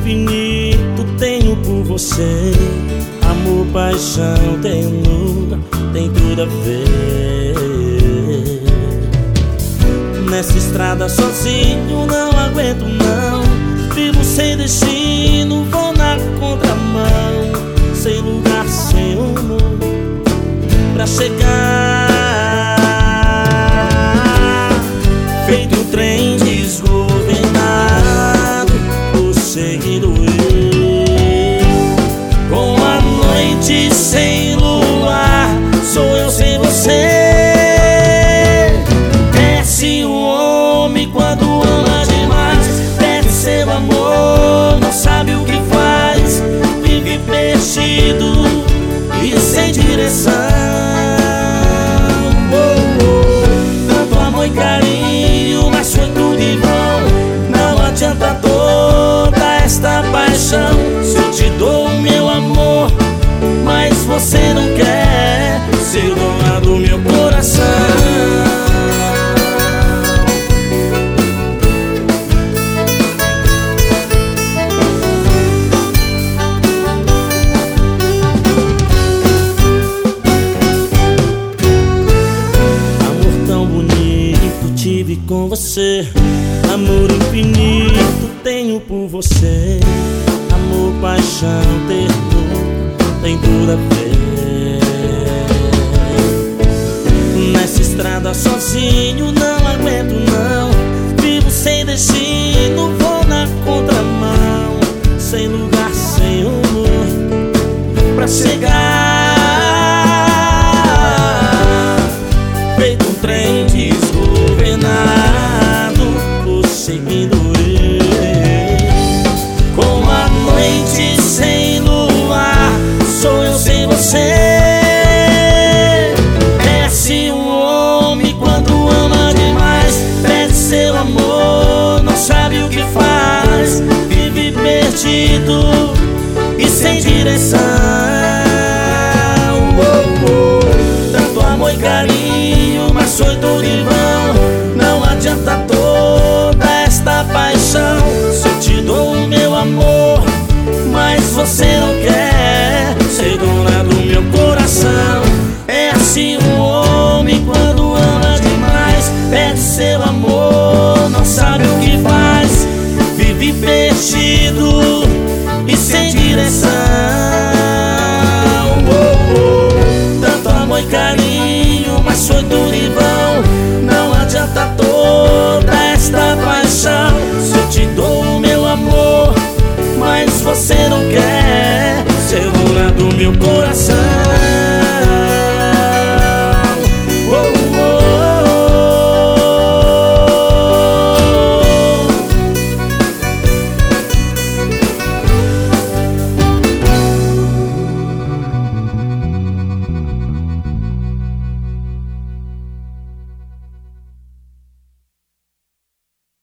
infinito tenho por você. Amor, paixão, ternura, tem tudo a ver. Nessa estrada sozinho não aguento não. Vivo sem destino, vou na contramão. Sem lugar, sem rumo pra chegar. Feito um trem desgovernado, prosseguindo eu. Com a noite sem luar, sou eu sem você. Desce um homem quando ama demais, perde seu amor, não sabe o que faz. Vive perdido e sem direção. Tanto amor e carinho, mas foi tudo em vão. Não adianta toda esta paixão. Se eu te dou o meu amor, mas você não quer ser dona do meu coração. Tive com você, amor infinito tenho por você. Amor, paixão, ternura, tem tudo a ver. Nessa estrada sozinho não aguento não. Vivo sem destino, vou na contramão. Sem lugar, sem rumo pra chegar. Feito um trem desgovernado, prosseguindo eu. Com a noite sem luar, sou eu sem você. Desce um homem quando ama demais, perde seu amor, não sabe o que faz. Vive perdido e sem direção. Tanto amor e carinho, mas foi tudo em vão. Não adianta toda esta paixão. Se eu te dou o meu amor, mas você não quer ser dona do meu coração. É assim um homem quando ama demais, perde seu amor, não sabe o que faz. Vive perdido e sem direção. Tanto amor e carinho, mas foi tudo em vão. Não adianta toda esta paixão. Se eu te dou o meu amor, mas você não quer ser dona do meu coração.